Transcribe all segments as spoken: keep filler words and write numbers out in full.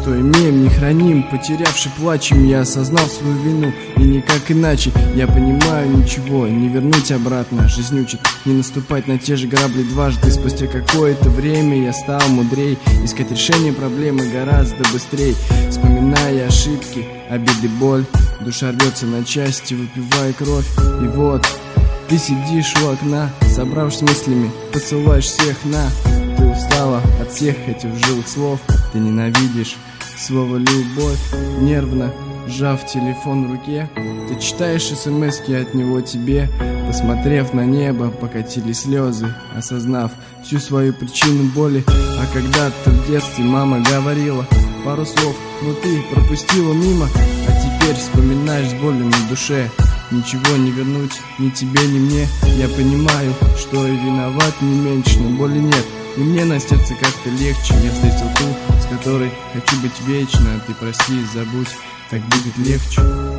Что имеем, не храним, потерявши плачем. Я осознал свою вину, и никак иначе. Я понимаю, ничего не вернуть обратно. Жизнь учит не наступать на те же грабли дважды. Спустя какое-то время я стал мудрей, искать решение проблемы гораздо быстрей. Вспоминая ошибки, обиды, боль, душа рвется на части, выпивая кровь. И вот ты сидишь у окна, собравшись мыслями, посылаешь всех на. Ты устала от всех этих живых слов. Ты ненавидишь слово «любовь». Нервно сжав телефон в руке, ты читаешь смски от него тебе. Посмотрев на небо, покатились слезы, осознав всю свою причину боли. А когда-то в детстве мама говорила пару слов, но ты пропустила мимо. А теперь вспоминаешь с болью на душе. Ничего не вернуть ни тебе, ни мне. Я понимаю, что и виноват не меньше, но боли нет, и мне на сердце как-то легче. Я встретил ту, с которой хочу быть вечно. Ты прости и забудь, так будет легче.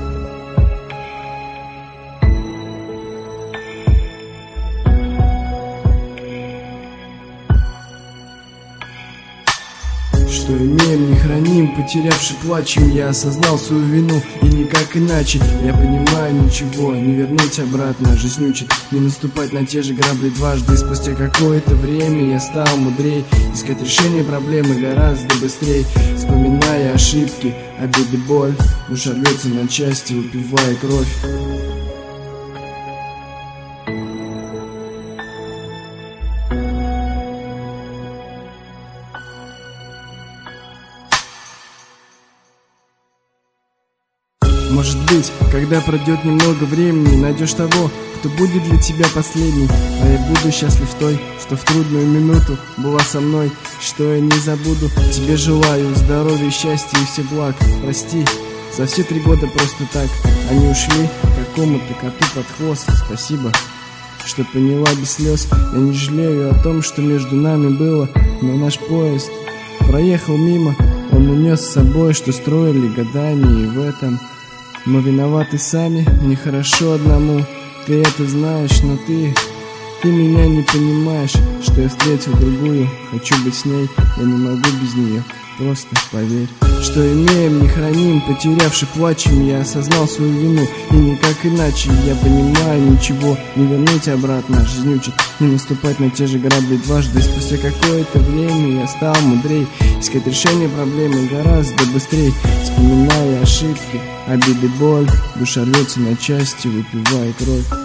Что имеем, не храним, потерявши плачем. Я осознал свою вину, и никак иначе. Я понимаю, ничего не вернуть обратно. Жизнь учит не наступать на те же грабли дважды. И спустя какое-то время я стал мудрей, искать решение проблемы гораздо быстрей. Вспоминая ошибки, обиды, боль, душа рвется на части, выпивая кровь. Может быть, когда пройдет немного времени, найдешь того, кто будет для тебя последний. А я буду счастлив той, что в трудную минуту была со мной, что я не забуду. Тебе желаю здоровья, счастья и всех благ. Прости, за все три года просто так они ушли какому-то коту под хвост. Спасибо, что поняла без слез. Я не жалею о том, что между нами было, но наш поезд проехал мимо. Он унес с собой, что строили годами, и в этом мы виноваты сами, нехорошо одному. Ты это знаешь, но ты, ты меня не понимаешь, что я встретил другую, хочу быть с ней, я не могу без нее, просто поверь. Что имеем, не храним, потерявши плачем. Я осознал свою вину, и никак иначе. Я понимаю, ничего не вернуть обратно. Жизнь учит не наступать на те же грабли дважды. И спустя какое-то время я стал мудрей, искать решение проблемы гораздо быстрее. Вспоминая ошибки, обиды, боль, душа рвется на части, выпивая кровь.